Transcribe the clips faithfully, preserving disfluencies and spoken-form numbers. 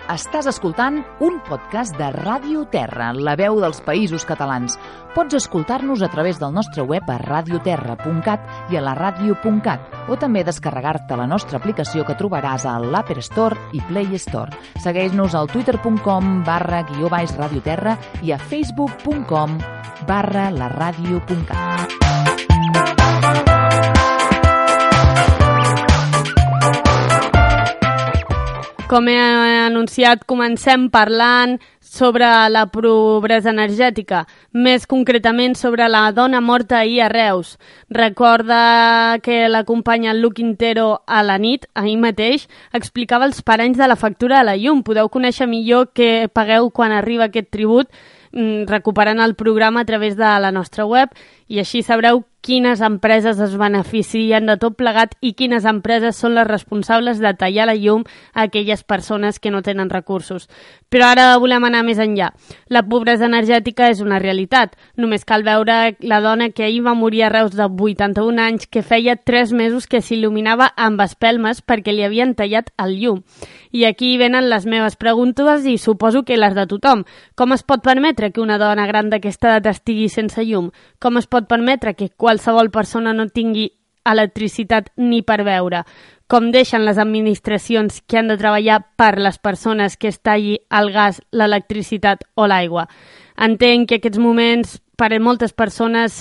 Estàs escoltant un podcast de Ràdio Terra, la veu dels Països Catalans. Pots escoltar-nos a través del nostre web a radioterra punt cat i a la ràdio punt cat, o també descarregar-te la nostra aplicació que trobaràs a l'Apple Store i Play Store. Segueix-nos al twitter punt com barra guió baix radioterra i a facebook punt com barra la ràdio punt cat. Com he anunciat, comencem parlant sobre la pobresa energètica, més concretament sobre la dona morta ahir a Reus. Recorda que la companya Lu Quintero a la nit, ahir mateix, explicava els paranys de la factura de la llum. Podeu conèixer millor què pagueu quan arriba aquest tribut recuperant el programa a través de la nostra web i així sabreu quines empreses es beneficien de tot plegat i quines empreses són les responsables de tallar la llum a aquelles persones que no tenen recursos. Però ara volem anar més enllà. La pobresa energètica és una realitat. Només cal veure la dona que ahir va morir a Reus de vuitanta-un anys, que feia tres mesos que s'il·luminava amb espelmes perquè li havien tallat el llum. I aquí venen les meves preguntes i suposo que les de tothom. Com es pot permetre que una dona gran d'aquesta edat estigui sense llum? Com es pot permetre que qualsevol persona no tingui electricitat ni per beure? Com deixen les administracions que han de treballar per les persones que es talli el gas, l'electricitat o l'aigua? Entenc que aquests moments per a moltes persones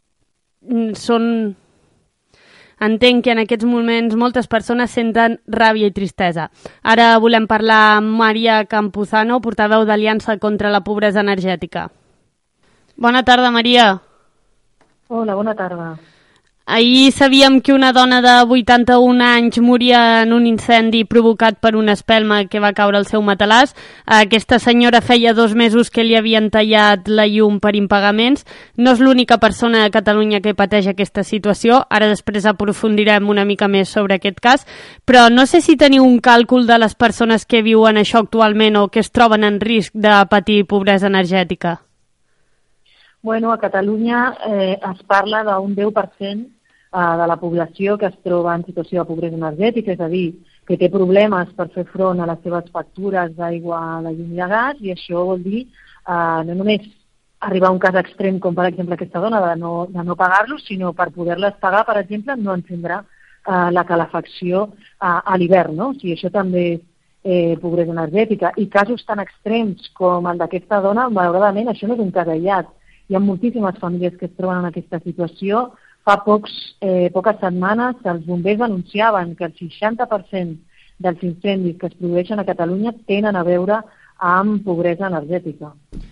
són... Entenc que en aquests moments moltes persones senten ràbia i tristesa. Ara volem parlar amb Maria Campuzano, portaveu d'Aliança contra la Pobresa Energètica. Bona tarda, Maria. Hola, bona tarda. Ahir sabíem que una dona de vuitanta-un anys moria en un incendi provocat per una espelma que va caure al seu matalàs. Aquesta senyora feia dos mesos que li havien tallat la llum per impagaments. No és l'única persona a Catalunya que pateix aquesta situació. Ara després aprofundirem una mica més sobre aquest cas. Però no sé si teniu un càlcul de les persones que viuen això actualment o que es troben en risc de patir pobresa energètica. Bueno, a Catalunya eh, es parla d'un deu per cent de la població que es troba en situació de pobresa energètica, és a dir, que té problemes per fer front a les seves factures d'aigua, de llum i de gas, i això vol dir eh, no només arribar a un cas extrem com, per exemple, aquesta dona de no, de no pagar-los, sinó per poder-les pagar, per exemple, no encendre eh, la calefacció a, a l'hivern, no? O sigui, això també és eh, pobresa energètica. I casos tan extrems com el d'aquesta dona, malauradament, això no és un cas aïllat. Hi ha moltíssimes famílies que es troben en aquesta situació. Fa pocs, eh, poques setmanes els bombers anunciaven que el seixanta per cent dels incendis que es produeixen a Catalunya tenen a veure amb pobresa energètica.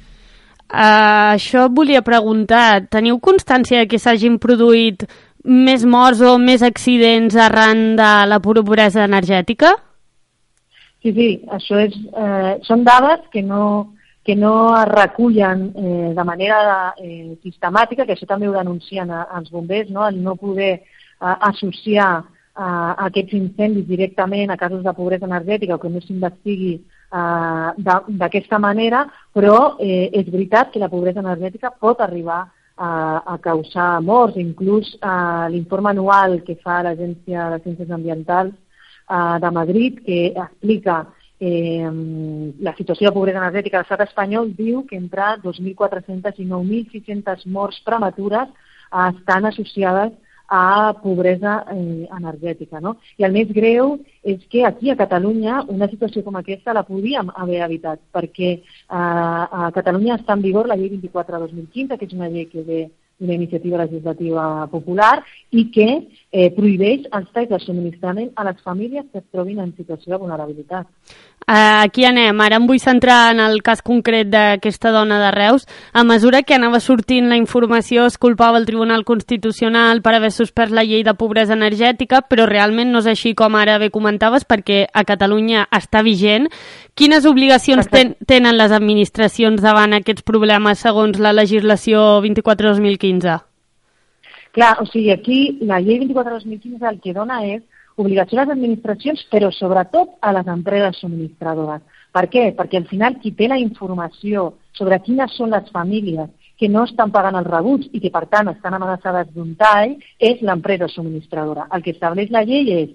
Uh, això et volia preguntar. Teniu constància que s'hagin produït més morts o més accidents arran de la pobresa energètica? Sí, sí, això és, eh, són dades que no... que no es recullen eh, de manera eh, sistemàtica, que això també ho denuncien a, als bombers, no? El no poder eh, associar eh, aquests incendis directament a casos de pobresa energètica o que no s'investigui eh, d'aquesta manera, però eh, és veritat que la pobresa energètica pot arribar a, a causar morts. Inclús eh, l'informe anual que fa l'Agència de Ciències Ambientals eh, de Madrid, que explica Eh, la situació de pobresa energètica a l'estat espanyol, diu que entre dos mil quatre-cents i nou mil sis-centes morts prematures eh, estan associades a pobresa eh, energètica, no? I el més greu és que aquí a Catalunya una situació com aquesta la podíem haver evitat, perquè eh, a Catalunya està en vigor la llei vint-i-quatre dos mil quinze, que és una llei que ve d'una iniciativa legislativa popular i que eh, prohibeix els talls de subministrament a les famílies que es trobin en situació de vulnerabilitat. Uh, aquí anem. Ara em vull centrar en el cas concret d'aquesta dona de Reus. A mesura que anava sortint la informació, es culpava el Tribunal Constitucional per haver suspès la llei de pobresa energètica, però realment no és així com ara bé comentaves, perquè a Catalunya està vigent. Quines obligacions ten, tenen les administracions davant aquests problemes segons la legislació vint-i-quatre dos mil quinze? Clar, o sigui, aquí la llei vint-i-quatre dos mil quinze el que dona és obligació a les administracions, però sobretot a les empreses subministradores. Per què? Perquè al final qui té la informació sobre quines són les famílies que no estan pagant els rebuts i que per tant estan amenaçades d'un tall és l'empresa subministradora. El que estableix la llei és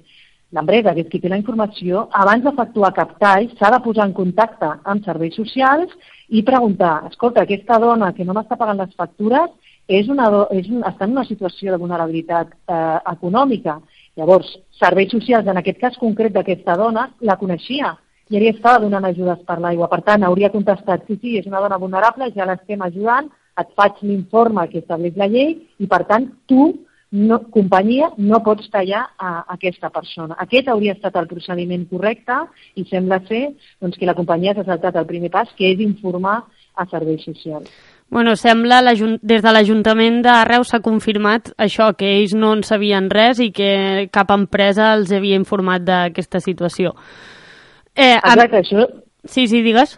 l'empresa, que és qui té la informació, abans d'efectuar cap tall, s'ha de posar en contacte amb serveis socials i preguntar, escolta, aquesta dona que no m'està pagant les factures és una, és un, està en una situació de vulnerabilitat eh, econòmica. Llavors, serveis socials, en aquest cas concret d'aquesta dona, la coneixia i ella estava donant ajudes per l'aigua. Per tant, hauria contestat, sí, sí, és una dona vulnerable, ja l'estem ajudant, et faig l'informe que estableix la llei i, per tant, tu, no, companyia, no pots tallar a, a aquesta persona. Aquest hauria estat el procediment correcte i sembla ser doncs, que la companyia s'ha saltat el primer pas, que és informar a serveis socials. Bueno, sembla, des de l'Ajuntament de Reus s'ha confirmat això, que ells no en sabien res i que cap empresa els havia informat d'aquesta situació. Eh, Exacte, amb... això... Sí, sí, digues.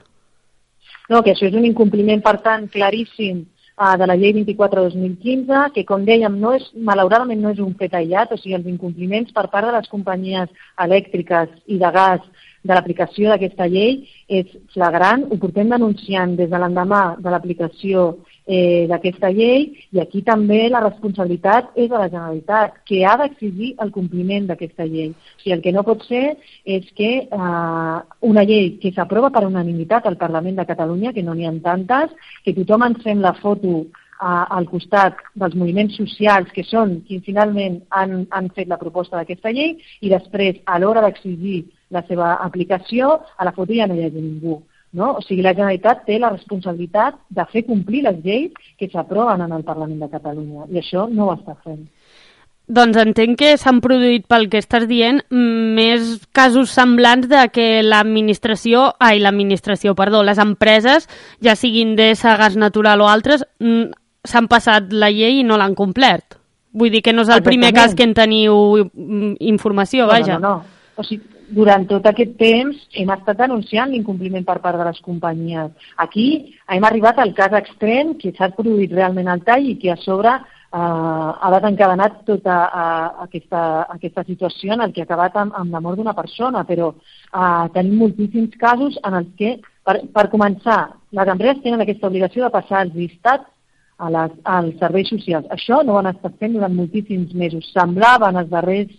No, que això és un incompliment, per tant, claríssim uh, de la llei vint-i-quatre dos mil quinze, que, com dèiem, no és, malauradament no és un fet aïllat, o sigui, els incompliments per part de les companyies elèctriques i de gas de l'aplicació d'aquesta llei és flagrant. Ho portem denunciant des de l'endemà de l'aplicació eh, d'aquesta llei i aquí també la responsabilitat és de la Generalitat, que ha d'exigir el compliment d'aquesta llei. O sigui, el que no pot ser és que eh, una llei que s'aprova per unanimitat al Parlament de Catalunya, que no n'hi ha tantes, que tothom ens fem la foto eh, al costat dels moviments socials que són qui finalment han, han fet la proposta d'aquesta llei i després, a l'hora d'exigir la seva aplicació, a la foto ja no hi hagi ningú. No? O sigui, la Generalitat té la responsabilitat de fer complir les lleis que s'aproven en el Parlament de Catalunya i això no ho està fent. Doncs entenc que s'han produït, pel que estàs dient, més casos semblants de que l'administració, ai, l'administració, perdó, les empreses, ja siguin d'Esa, Gas Natural o altres, s'han passat la llei i no l'han complert. Vull dir que no és el primer cas que en teniu informació, vaja. No, no, no. O sigui, durant tot aquest temps hem estat denunciant l'incompliment per part de les companyies. Aquí hem arribat al cas extrem que s'ha produït realment el tall i que a sobre eh, ha desencadenat tota eh, aquesta, aquesta situació en el que ha acabat amb, amb la mort d'una persona, però eh, tenim moltíssims casos en els que, per, per començar, les empreses tenen aquesta obligació de passar els llistats a les, als serveis socials. Això no ho han estat fent durant moltíssims mesos. Semblava en els darrers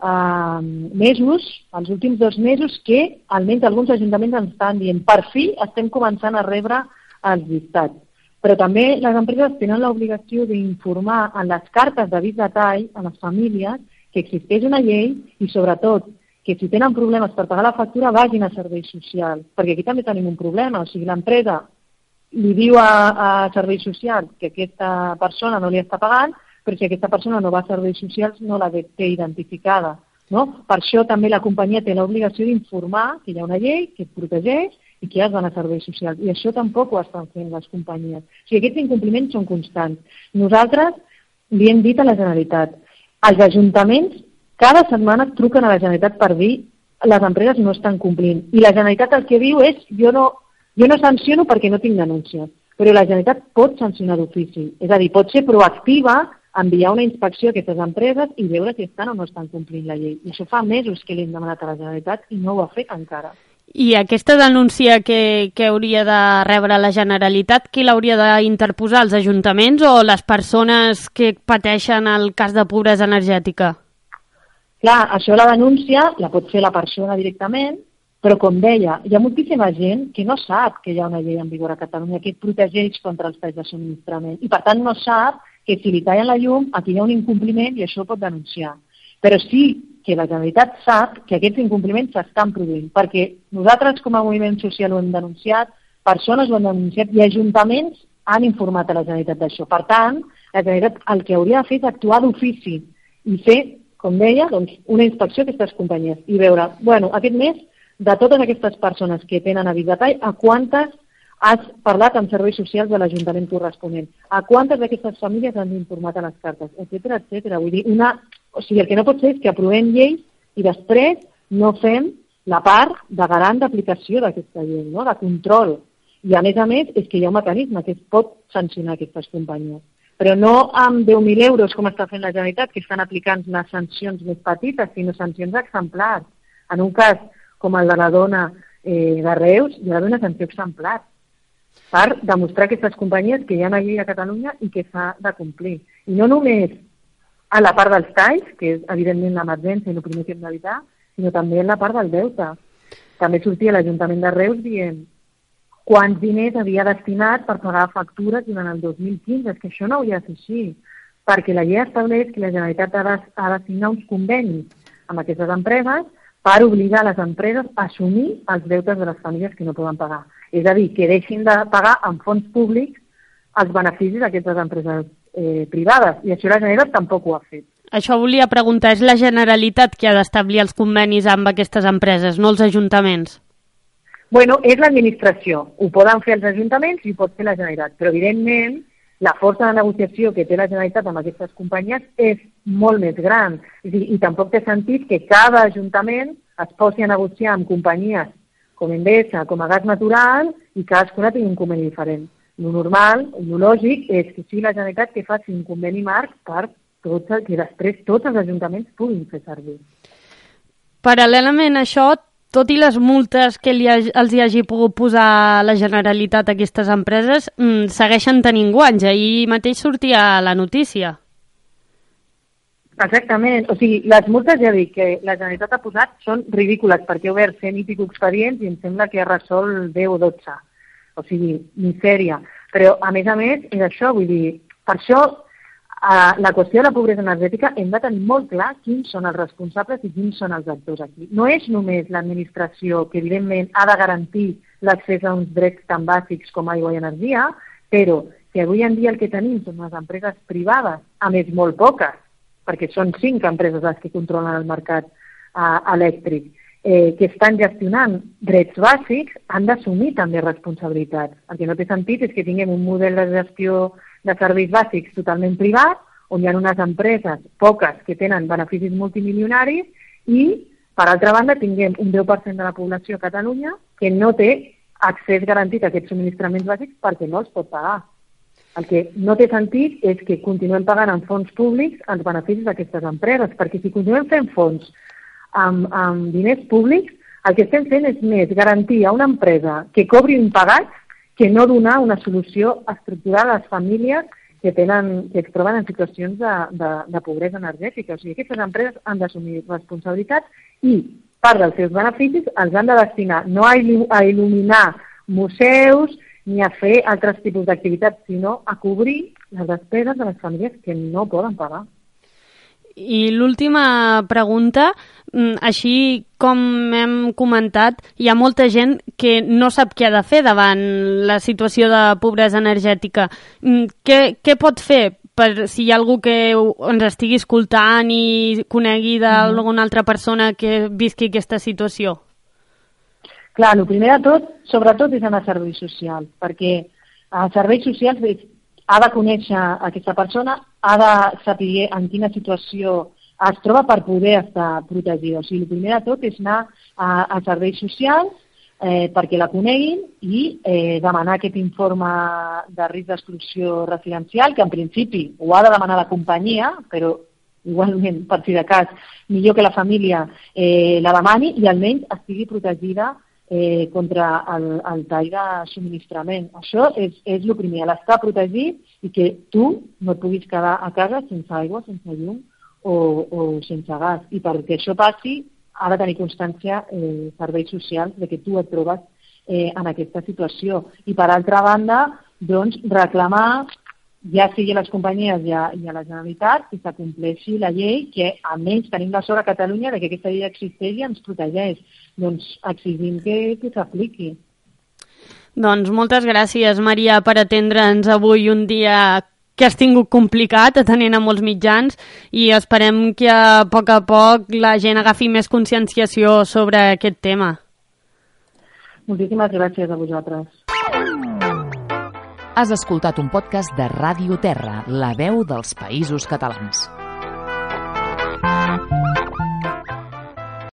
Uh, mesos, els últims dos mesos, que almenys alguns ajuntaments ens estan dient per fi estem començant a rebre els llistats. Però també les empreses tenen l'obligació d'informar en les cartes d'avís de tall a les famílies que existeix una llei i sobretot que si tenen problemes per pagar la factura vagin a serveis socials, perquè aquí també tenim un problema, o sigui, l'empresa li diu a, a serveis socials que aquesta persona no li està pagant, però si aquesta persona no va a serveis socials no la té identificada. No? Per això també la companyia té l'obligació d'informar que hi ha una llei que et protegeix i que has d'anar a serveis socials. I això tampoc ho estan fent les companyies. O sigui, aquests incompliments són constants. Nosaltres li hem dit a la Generalitat, els ajuntaments cada setmana truquen a la Generalitat per dir les empreses no estan complint. I la Generalitat el que diu és jo no, jo no sanciono perquè no tinc denúncies. Però la Generalitat pot sancionar d'ofici. És a dir, pot ser proactiva, enviar una inspecció a aquestes empreses i veure si estan o no estan complint la llei. I això fa mesos que l'hem demanat a la Generalitat i no ho ha fet encara. I aquesta denúncia que, que hauria de rebre la Generalitat, qui l'hauria d'interposar, els ajuntaments o les persones que pateixen el cas de pobresa energètica? Clar, això la denúncia la pot fer la persona directament, però com deia, hi ha moltíssima gent que no sap que hi ha una llei en vigor a Catalunya que et protegeix contra els talls de subministrament i per tant no sap que si li tallen la llum aquí hi ha un incompliment i això pot denunciar. Però sí que la Generalitat sap que aquests incompliments s'estan produint, perquè nosaltres com a moviment social ho hem denunciat, persones ho han denunciat i ajuntaments han informat a la Generalitat d'això. Per tant, la Generalitat el que hauria de fer és actuar d'ofici i fer, com deia, doncs, una inspecció a aquestes companyies i veure, bueno, aquest mes, de totes aquestes persones que tenen avís de tall, a quantes has parlat amb serveis socials de l'Ajuntament corresponent, a quantes d'aquestes famílies han informat a les cartes, etcètera, etcètera. Vull dir, una... o sigui, el que no pot ser és que aprovem lleis i després no fem la part de garant d'aplicació d'aquesta llei, no? De control. I a més a més és que hi ha un mecanisme que es pot sancionar aquestes companyies. Però no amb deu mil euros com està fent la Generalitat, que estan aplicant les sancions més petites, sinó sancions exemplars. En un cas com el de la dona eh, de Reus, hi ha d'haver una sanció exemplar per demostrar a aquestes companyies que hi ha una llei a Catalunya i que s'ha de complir. I no només a la part dels talls, que és evidentment l'emergència i el primer que hem d'evitar, sinó també en la part del deute. També sortia l'Ajuntament de Reus dient quants diners havia destinat per pagar factures durant el dos mil quinze. És que això no hauria de ser així, perquè la llei estableix que la Generalitat ha de, ha de signar uns convenis amb aquestes empreses per obligar les empreses a assumir els deutes de les famílies que no poden pagar. És a dir, que deixin de pagar amb fons públics els beneficis d'aquestes empreses eh, privades, i això la Generalitat tampoc ho ha fet. Això volia preguntar, és la Generalitat qui ha d'establir els convenis amb aquestes empreses, no els ajuntaments? Bueno, és l'administració. Ho poden fer els ajuntaments i ho pot fer la Generalitat, però evidentment la força de negociació que té la Generalitat amb aquestes companyies és molt més gran. És dir, i tampoc té sentit que cada ajuntament es posi a negociar amb companyies com Endesa, com a gas natural, i cadascuna tingui un conveni diferent. Lo normal, lo lògic, és que sigui la Generalitat que faci un conveni marc per tots, que després tots els ajuntaments puguin fer servir. Paral·lelament a això, tot i les multes que li ha, els hi hagi pogut posar la Generalitat a aquestes empreses, mmm, segueixen tenint guanys. Ahir mateix sortia la notícia. Exactament. O sigui, les multes, ja dic, que la Generalitat ha posat són ridícules, perquè ha obert cent i pico expedients i em sembla que ha resolt deu o dotze. O sigui, misèria. Però, a més a més, és això, vull dir, per això Uh, la qüestió de la pobresa energètica hem de tenir molt clar quins són els responsables i quins són els actors aquí. No és només l'administració que, evidentment, ha de garantir l'accés a uns drets tan bàsics com aigua i energia, però que avui en dia el que tenim són les empreses privades, a més molt poques, perquè són cinc empreses les que controlen el mercat uh, elèctric, eh, que estan gestionant drets bàsics, han d'assumir també responsabilitats. El que no té sentit és que tinguem un model de gestió de serveis bàsics totalment privat, on hi ha unes empreses, poques, que tenen beneficis multimilionaris i, per altra banda, tinguem un deu per cent de la població a Catalunya que no té accés garantit a aquests subministraments bàsics perquè no els pot pagar. El que no té sentit és que continuem pagant amb fons públics els beneficis d'aquestes empreses, perquè si continuem fent fons amb, amb diners públics, el que estem fent és més garantir a una empresa que cobri impagats que no donar una solució estructural a les famílies que, tenen, que es troben en situacions de, de, de pobresa energètica. O sigui, aquestes empreses han d'assumir responsabilitats i part dels seus beneficis els han de destinar no a, il·lu a il·luminar museus ni a fer altres tipus d'activitats, sinó a cobrir les despeses de les famílies que no poden pagar. I l'última pregunta, així com hem comentat, hi ha molta gent que no sap què ha de fer davant la situació de pobresa energètica. Què, què pot fer per si hi ha algú que ens estigui escoltant i conegui d'alguna altra persona que visqui aquesta situació? Clar, el primer de tot, sobretot, és anar a serveis socials, perquè a serveis socials ha de conèixer aquesta persona, ha de saber en quina situació es troba per poder estar protegida. O sigui, el primer de tot és anar a, a serveis socials eh, perquè la coneguin i eh, demanar aquest informe de risc d'exclusió residencial, que en principi ho ha de demanar la companyia, però igualment, per si de cas, millor que la família eh, la demani i almenys estigui protegida Eh, contra el, el tall de subministrament. Això és, és el primer, l'estar protegit i que tu no et puguis quedar a casa sense aigua, sense llum o, o sense gas. I perquè això passi ha de tenir constància eh, serveis socials de que tu et trobes eh, en aquesta situació. I per altra banda, doncs, reclamar ja sigui a les companyies i a, i a la Generalitat que s'acompleixi la llei, que almenys tenim la sort a Catalunya de que aquesta llei existeix i ens protegeix. Doncs exigim que, que s'apliqui. Doncs moltes gràcies, Maria, per atendre'ns avui un dia que has tingut complicat, atenent a molts mitjans, i esperem que a poc a poc la gent agafi més conscienciació sobre aquest tema. Moltíssimes gràcies a vosaltres. Has escoltat un podcast de Ràdio Terra, la veu dels Països Catalans.